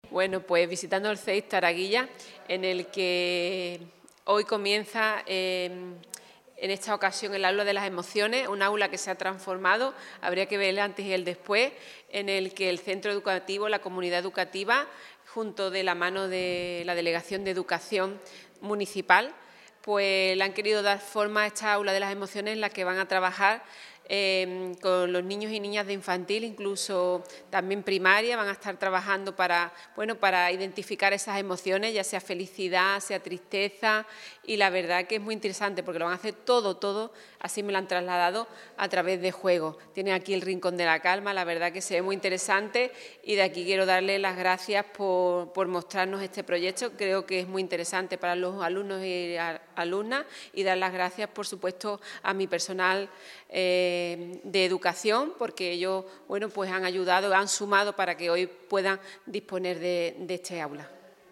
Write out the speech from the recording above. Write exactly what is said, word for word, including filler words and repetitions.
Bueno, pues visitando el C E I Taraguilla, en el que hoy comienza eh, en esta ocasión el aula de las emociones, un aula que se ha transformado, habría que ver el antes y el después, en el que el centro educativo, la comunidad educativa, junto de la mano de la Delegación de Educación Municipal, pues le han querido dar forma a esta aula de las emociones en la que van a trabajar eh, con los niños y niñas de infantil, incluso también primaria, van a estar trabajando para, bueno, para identificar esas emociones, ya sea felicidad, sea tristeza, y la verdad que es muy interesante porque lo van a hacer todo, todo, así me lo han trasladado, a través de juegos. Tienen aquí el Rincón de la Calma, la verdad que se ve muy interesante, y de aquí quiero darle las gracias por, por mostrarnos este proyecto. Creo que es muy interesante para los alumnos y alumnas, y dar las gracias, por supuesto, a mi personal eh, de educación, porque ellos, bueno, pues han ayudado, han sumado para que hoy puedan disponer de, de este aula.